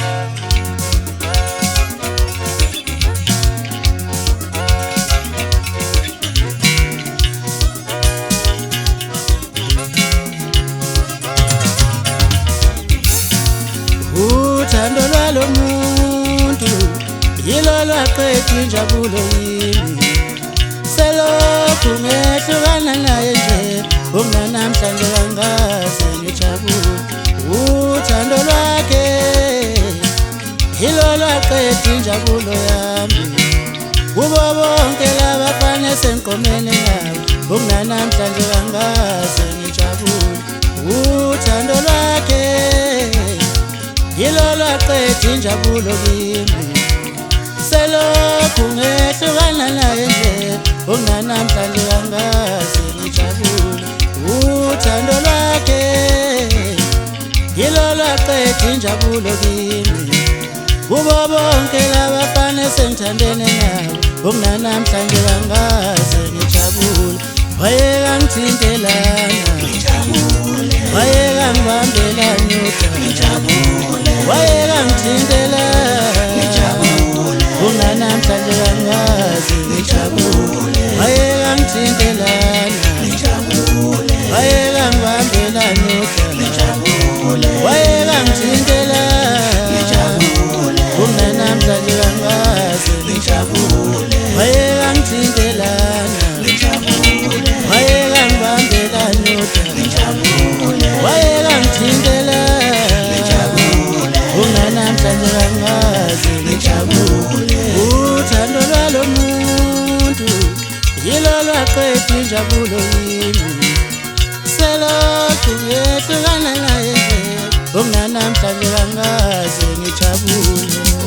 Uthando lwalo muntu yilo lwaqeda injabulo yimi. Selokhu ngehlukana naye nje namhlanje kangaze ngijabule. Uthando lwakhe yilo lwaqeda injabulo yami. Kubo bonke labafana esenkomene ngabo namhlanje kangaze ngijabule. Uthando lwakhe yilo lwaqeda injabulo kimi. Selokhu ngehlukana naye nje namhlanje kangaze ngijabule. Uthando lwakhe yilo lwaqeda injabulo kimi. Kubo bonke labafana esengithandene nabo namhlanje kangaze ngijabule. Wayekangithintelana wayekangibambelana ngijabule. Wayekangithintelana namhlanje kangaze ngijabule. Wayekangithintelana wayekangibambelana ngijabule. Wayekangithintelana namhlanje kangaze ngijabule. Wayekangithintelana wayekangibambelana ngijabule. Wayekangithintelana namhlanje kangaze ngijabule. Uthando lwalo muntu yilo lwaqeda injabulo yimi. Selokhu ngehlukana naye nje namhlanje kangaze ngijabule.